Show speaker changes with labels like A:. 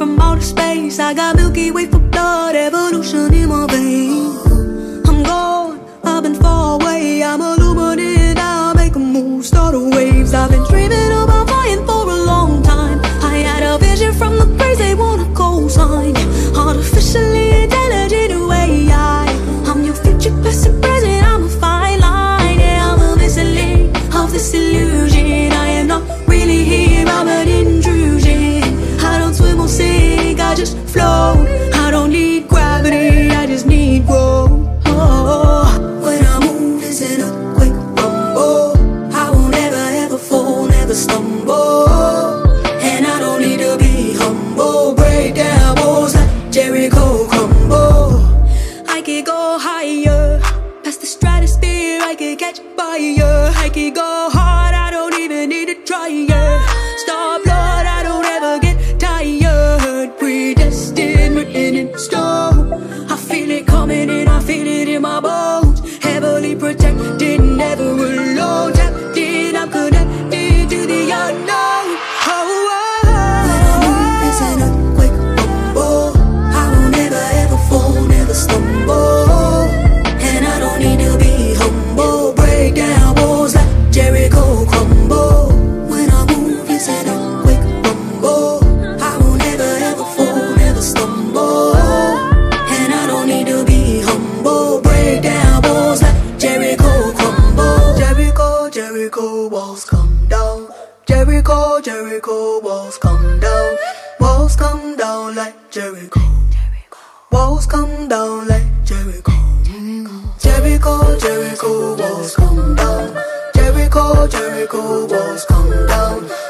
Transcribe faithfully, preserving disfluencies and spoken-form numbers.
A: from outer space. I got Milky Way for blood, evolution in my veins. I'm gone, I've been far away. I'm illuminated, I'll make a move, start a waves. I've been dreaming about flying for a long time. I had a vision from the praise they wanna co-sign. Artificially intelligent A I. I'm your future, past and present, I'm a fine line. Yeah, I'm a missing link of this illusion. I am not really here, I'm an intrusion. I don't swim or sink, I just float. I don't need gravity, I just need growth. Oh, when I move, it's an earthquake rumble. I won't ever, ever fall, never stumble. And I don't need to be humble. Break down walls like Jericho crumble. I could go higher, past the stratosphere, I could catch fire. I could go hard, I don't even need to try it. Star blood, I don't ever get tired. Predestined, written in stone. I feel it coming in, I feel it in my bones. Heavily protected, never alone. Tapped in, I'm connected to the unknown. Oh, oh, oh. When I move, it's an earthquake rumble. I won't ever, ever fall, never stumble. And I don't need to be humble. Break down walls like Jericho crumble. When I move, it's an earthquake rumble. I won't ever, ever fall, never stumble. And I don't need to be humble. Break down walls like Jericho crumble. Jericho, Jericho, walls come down. Jericho, Jericho, walls come down. Walls come down like Jericho. Walls come down like Jericho. Jericho, Jericho, walls come down. Jericho, Jericho, walls come down.